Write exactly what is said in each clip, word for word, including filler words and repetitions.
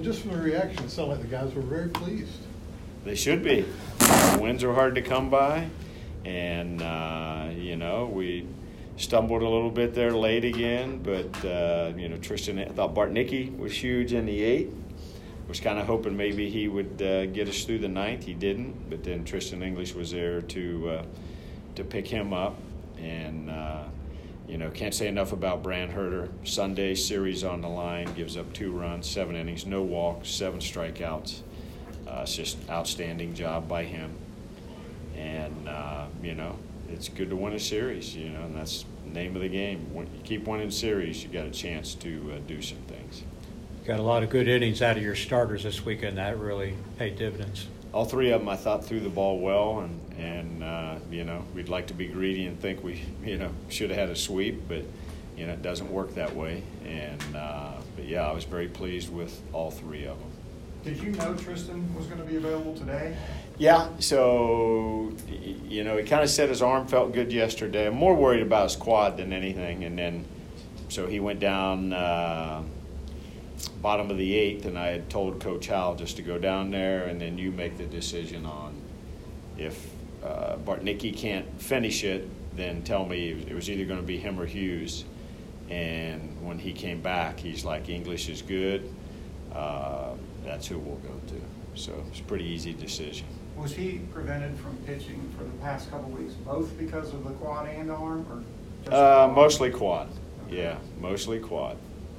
just from the reaction, it sounded like the guys were very pleased. They should be. Wins are hard to come by, and, uh, you know, we stumbled a little bit there late again, but, uh, you know, Tristan, I thought Bartnicki was huge in the eighth. Was kind of hoping maybe he would uh, get us through the ninth. He didn't, but then Tristan English was there to uh, to pick him up. And, uh, you know, can't say enough about Brand Herter. Sunday series on the line, gives up two runs, seven innings, no walks, seven strikeouts. Uh, it's just outstanding job by him. And, uh, you know, it's good to win a series, you know, and that's the name of the game. When you keep winning series, you got a chance to uh, do some things. Got a lot of good innings out of your starters this weekend. That really paid dividends. All three of them, I thought, threw the ball well, and and uh, you know, we'd like to be greedy and think we, you know, should have had a sweep, but you know, it doesn't work that way. And uh, but yeah, I was very pleased with all three of them. Did you know Tristan was going to be available today? Yeah, so you know, he kind of said his arm felt good yesterday. I'm more worried about his quad than anything, and then so he went down. Uh, bottom of the eighth, and I had told Coach Howell just to go down there, and then you make the decision on if uh, Bartnicki can't finish it, then tell me it was either going to be him or Hughes. And when he came back, he's like, English is good. Uh, that's who we'll go to. So it's a pretty easy decision. Was he prevented from pitching for the past couple of weeks, both because of the quad and arm, or just uh, quad? Mostly quad. Yeah, mostly quad.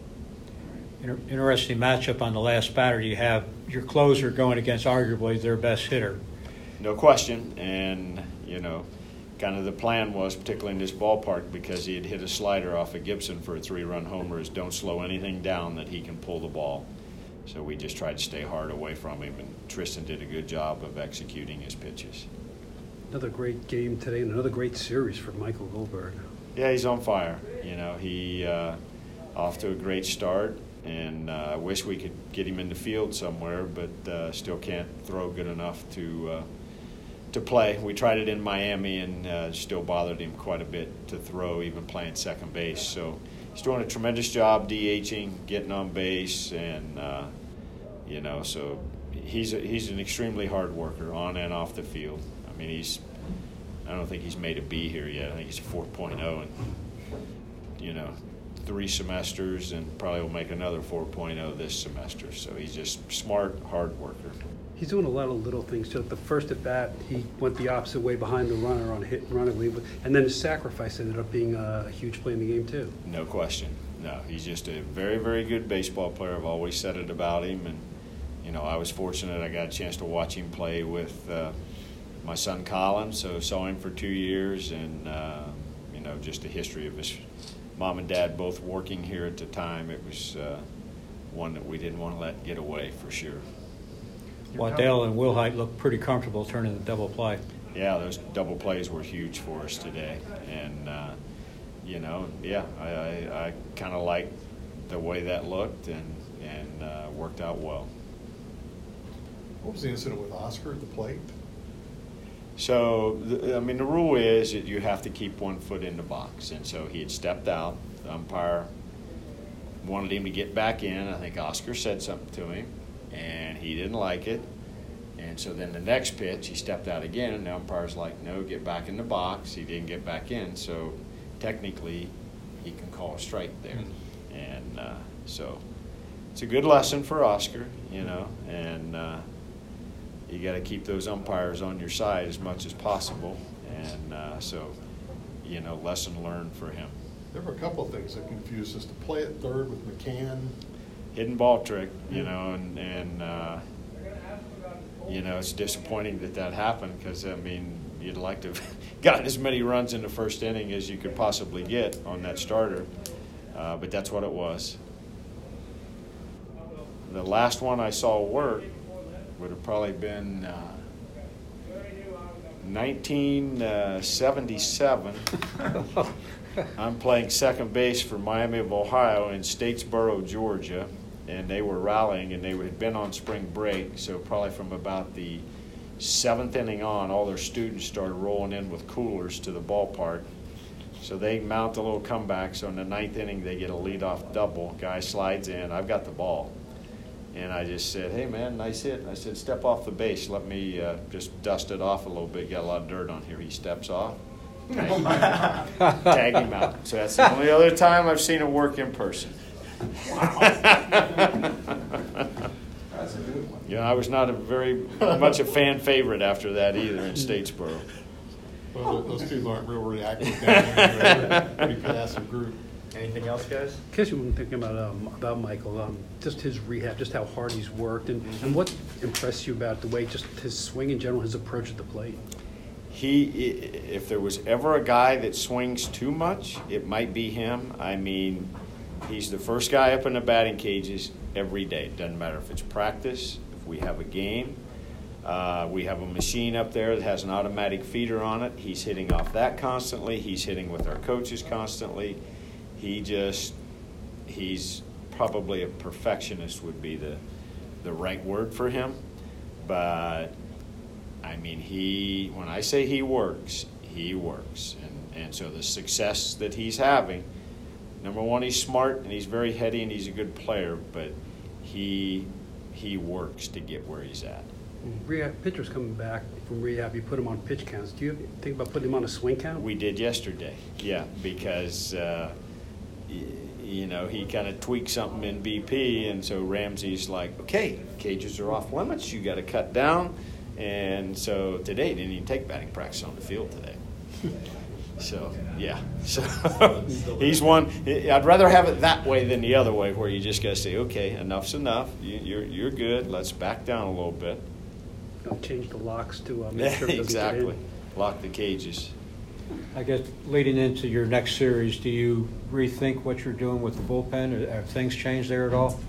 Interesting matchup on the last batter. You have your closer going against arguably their best hitter. No question. And, you know, kind of the plan was, particularly in this ballpark, because he had hit a slider off of Gibson for a three-run homer, is don't slow anything down that he can pull the ball. So we just tried to stay hard away from him, and Tristan did a good job of executing his pitches. Another great game today and another great series for Michael Goldberg. Yeah, he's on fire. You know, he uh, off to a great start. And uh, I wish we could get him in the field somewhere, but uh, still can't throw good enough to uh, to play. We tried it in Miami, and uh, still bothered him quite a bit to throw, even playing second base. So he's doing a tremendous job DHing, getting on base, and uh, you know, so he's a, he's an extremely hard worker on and off the field. I mean, he's I don't think he's made a B here yet. I think he's a four point oh, and you know. three semesters, and probably will make another four point oh this semester. So he's just smart, hard worker. He's doing a lot of little things too. The first at bat, he went the opposite way behind the runner on a hit and run lead, and then his sacrifice ended up being a huge play in the game too. No question. No, he's just a very, very good baseball player. I've always said it about him, and you know, I was fortunate. I got a chance to watch him play with uh, my son Colin. So saw him for two years, and uh, you know, just a history of his mom and dad both working here at the time. It was uh, one that we didn't want to let get away for sure. Waddell and Wilhite looked pretty comfortable turning the double play. Yeah, those double plays were huge for us today. And, uh, you know, yeah, I, I, I kind of liked the way that looked, and, and uh, worked out well. What was the incident with Oscar at the plate? So, the, I mean, the rule is that you have to keep one foot in the box. And so he had stepped out. The umpire wanted him to get back in. I think Oscar said something to him, and he didn't like it. And so then the next pitch, he stepped out again, and the umpire's like, no, get back in the box. He didn't get back in. So technically, he can call a strike there. Mm-hmm. And uh, so it's a good lesson for Oscar, you know, and uh, you got to keep those umpires on your side as much as possible. And uh, so, you know, lesson learned for him. There were a couple of things that confused us. The play at third with McCann. Hidden ball trick, you know, and, and uh, you know, it's disappointing that that happened, because, I mean, you'd like to have gotten as many runs in the first inning as you could possibly get on that starter. Uh, but that's what it was. The last one I saw work would have probably been uh, nineteen seventy-seven. I'm playing second base for Miami of Ohio in Statesboro, Georgia, and they were rallying, and they had been on spring break, so probably from about the seventh inning on, all their students started rolling in with coolers to the ballpark. So they mount a little comeback. So in the ninth inning, they get a leadoff double. Guy slides in. I've got the ball. And I just said, hey, man, nice hit. And I said, step off the base. Let me uh, just dust it off a little bit. Got a lot of dirt on here. He steps off. Tag him out. Tag him out. So that's the only other time I've seen it work in person. Wow. That's a good one. Yeah, I was not a very much a fan favorite after that either in Statesboro. Well, those two aren't real reactive down there. They're a pretty passive group. Anything else, guys? In case you weren't thinking about um, about Michael, um, just his rehab, just how hard he's worked, and, and what impressed you about the way, just his swing in general, his approach at the plate. He, if there was ever a guy that swings too much, it might be him. I mean, he's the first guy up in the batting cages every day. It doesn't matter if it's practice, if we have a game. Uh, we have a machine up there that has an automatic feeder on it. He's hitting off that constantly. He's hitting with our coaches constantly. He just, he's probably a perfectionist would be the, the right word for him. But, I mean, he, when I say he works, he works. And, and so the success that he's having, number one, he's smart and he's very heady and he's a good player, but he, he works to get where he's at. Rehab pitchers coming back from rehab, you put him on pitch counts. Do you think about putting him on a swing count? We did yesterday, yeah, because uh, y- you know he kind of tweaked something in B P, and so Ramsey's like, okay, cages are off limits, you got to cut down, and so today he didn't even take batting practice on the field today. So yeah, so he's one. I'd rather have it that way than the other way, where you just got to say, okay, enough's enough. You, you're you're good. Let's back down a little bit. I'll change the locks to uh, make sure it doesn't Exactly. get in. Lock the cages. I guess leading into your next series, do you rethink what you're doing with the bullpen? Have things changed there at all?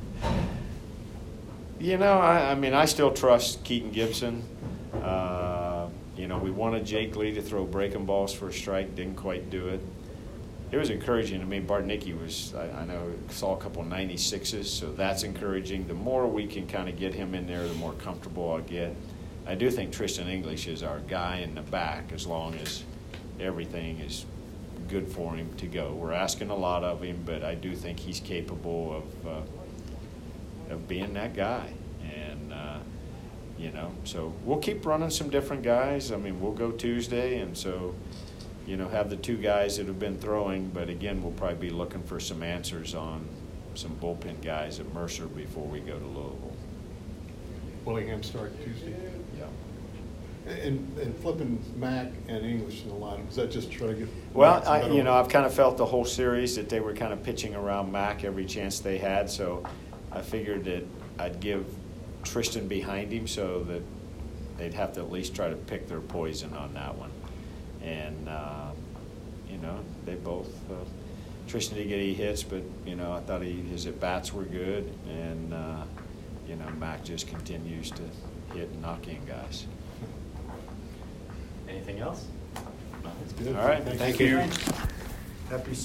You know, I, I mean, I still trust Keaton Gibson. Uh, you know, we wanted Jake Lee to throw breaking balls for a strike, didn't quite do it. It was encouraging. I mean, Bartnicki was, I, I know, saw a couple of ninety-sixes, so that's encouraging. The more we can kind of get him in there, the more comfortable I'll get. I do think Tristan English is our guy in the back as long as everything is good for him to go. We're asking a lot of him, but I do think he's capable of uh, of being that guy. And, uh, you know, so we'll keep running some different guys. I mean, we'll go Tuesday, and so, you know, have the two guys that have been throwing. But, again, we'll probably be looking for some answers on some bullpen guys at Mercer before we go to Louisville. Willingham start Tuesday. Yeah. And, and flipping Mac and English in the lineup, is that just try to get? Well, I, you know, I've kind of felt the whole series that they were kind of pitching around Mac every chance they had, so I figured that I'd give Tristan behind him so that they'd have to at least try to pick their poison on that one. And, uh, you know, they both, uh, Tristan didn't get any hits, but, you know, I thought he, his at-bats were good, and, uh, you know, Mac just continues to hit and knock in guys. Anything else? That's good. All right, thank you. Happy